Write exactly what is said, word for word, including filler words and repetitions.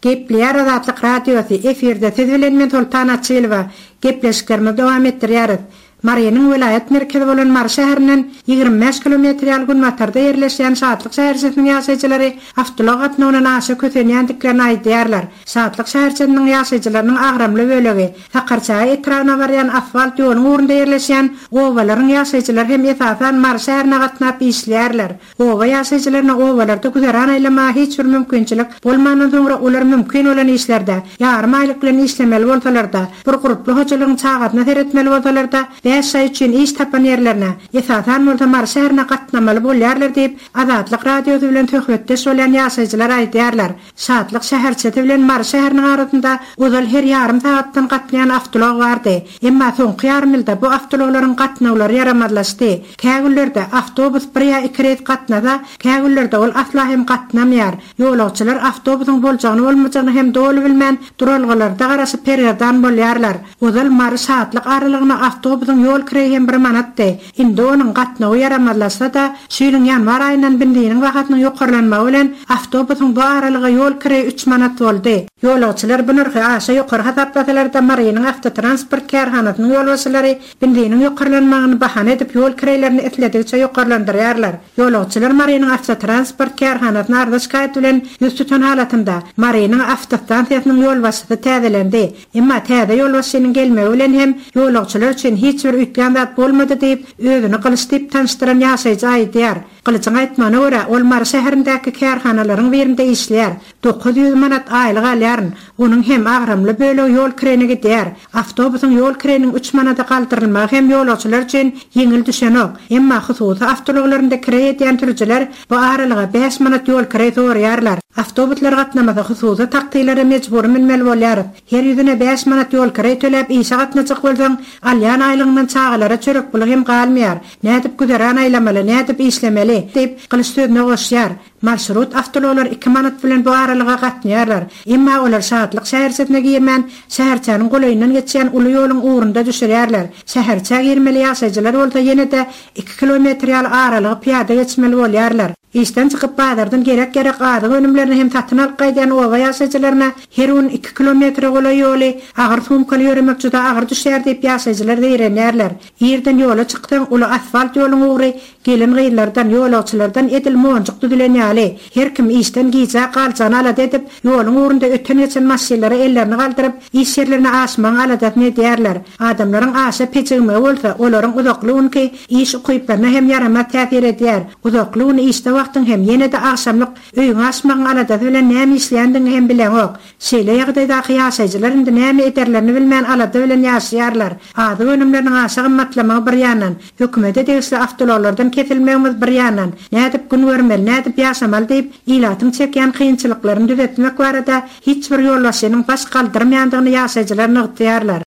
Gepler Azatlyk radiosu efirde tezbilenmen Sultan Açylova gepleşiklerine dowam etdirýär. Mariýanyň vilayet merkezi bolan Mar şäherinden yigirme beş kilometr ýalgyn matarda ýerleşýän Şatlyk şäherçesiniň ýaşaýjylary awtolog gatnawyna aşy kötenýändiklerini aýdýarlar. Şatlyk şäherçesiniň ýaşaýjylarynyň agramly bölegi Takarçay etrawyna barýan asfalt ýoluň urunda ýerleşýän gowalaryň ýaşaýjylary hem esasan Mar şäherine gatnap işleýärler. Gowa ýaşaýjylaryna gowalarda güzäran aýlama hiç bir mümkinçilik bolmagyny soňra olar mümkin bolan işlerde ýarym aýlyk bilen işlemeli bolsalar-da, bir guruply hojalygyň çagatyna seretmeli bolsalar-da beş ay üçin iş tapan yerlerine esasan bolsa Mar şäherine gatnamaly bolýarlar diýip Azatlyk radiosu bilen töhbetdeş bolan ýaşaýjylar aýdýarlar. Şatlyk şäherçesi bilen Mar şäheriniň arasynda uzal her ýarym saatdan gatnaýan awtolog bardy. Emma soňky ýarym ýylda bu awtoloklaryň gatnawlary ýaramadlaşdy. Kägüllerde awtobus bir ýa iki ret gatnasa, kägüllerde ol asla hem gatnamýar. Ýolagçylar awtobusyň boljagyny bolmajagyny hem dogry bilmän duralgylarda garaşy perýadan bolýarlar. Uzal Mar Şatlyk aralygyna awtobusyň yol kirey hem bir manatdy. Indi onuň gatnawy ýaramadlaşsa da, şeýleň ýanwar aýyndan bindiğiniň wagtynyň ýokarlanmagy bilen awtobusyň bu aralyga yol kirey üç manat boldy. Ýolagçylar bu narhy aşa ýokary hasaplasalar da Mariýanyň awtotransport kärhanasynyň ýolbaşçylary bindiğiniň ýokarlanmagyny bahana edip yol kireylerini etledigçe ýokarlandyrýarlar. Ýolagçylar Mariýanyň awtotransport kärhanasyna arda şikaýet bilen ýüz tutan halatynda Mariýanyň awtostansiýasynyň ýolbaşçysy täzelendi. Emma täze ýolbaşçynyň gelmegi bilen hem ýolagçylar üçin hiç bir ütgän zat bolmady diýip özüni gylışdyp tanıştyran ýaşaýjy aýdýar. Gılıçyň aýtmagyna görä, ol Mar şäherindäki kärhanalaryň birinde işleýär. dokuz ýüz manat aýlyk alýar. Onuň hem agramly bölegi ýol kireni gidýär. Awtobusyň ýol kireniň üç manata galdyrylmagy hem ýolagçylar üçin ýeňil düşenok. Emma hususy awtologlarynda kire edýän türjiler bu aralyga beş manat ýol kire sorýarlar. Awtobuslar gatnamasa hususy takdirlere mejbur minmeli bolýar. Her ýüzüne beş manat ýol kire töläp işe gatnaçyk bolsaň, alýan aýlygynyň çagalara çörek pul hem galmaýar. Nädip güzäran aýlamaly, nädip işlemeli diýip gylyş sözüne goşýar. Marşrut awtologlar iki manat bilen bu aralyga gatnaýarlar. Emma olar Şatlyk şäherçesine girmän, şäherçäniň golayyndan geçýän uly ýoluň uğrunda düşürýärler. Şäherçä girmeli ýaşaýjylar bolsa ýene-de iki kilometr ýal aralygy piýada geçmeli bolýarlar. İşten çıkıp bazardan gerek gerek adı önümlerini hem satın alıp qaydan ova ýaşaýjylaryna her gün iki kilometr gola ýoly agyr sumkaly ýöremek juda agyr düşýär diýip ýaşaýjylar diýerler. Ýerden ýola çykdyň, uly asfalt ýoluň ugry gelin gyýlardan ýolagçylardan edil monjuk düdülenýäli. Her kim işten giýse galçan alat edip ýoluň ugrunda öten geçen maşynlara ellerini galdyryp iş ýerlerine aşmaň aladat diýerler. Adamlaryň aşa peçigme bolsa, olaryň uzaklygyny iş ukyplarına hem ýarama täsir edýär. Uzaklygyny işde wagtyň hem ýene-de akşamlyk öýüň açmagyň aladat bilen näme işleýändiňi hem bilenok. Şeýle ýagdaýda ýaşaýjylar indi näme ederlerini bilmän aladat bilen ýaşaýarlar. Ady önümleriniň aşa gymmatlamagy bir ýandan, hökümete degişli awtologlardan kesilmegimiz bir ýandan, nädip gün görmeli, nädip ýaşamaly diýip ilatyň çekýän kynçylyklaryny düzeltmek barada hiç bir ýolbaşçynyň baş galdyrmaýandygyny ýaşaýjylar nygdýarlar.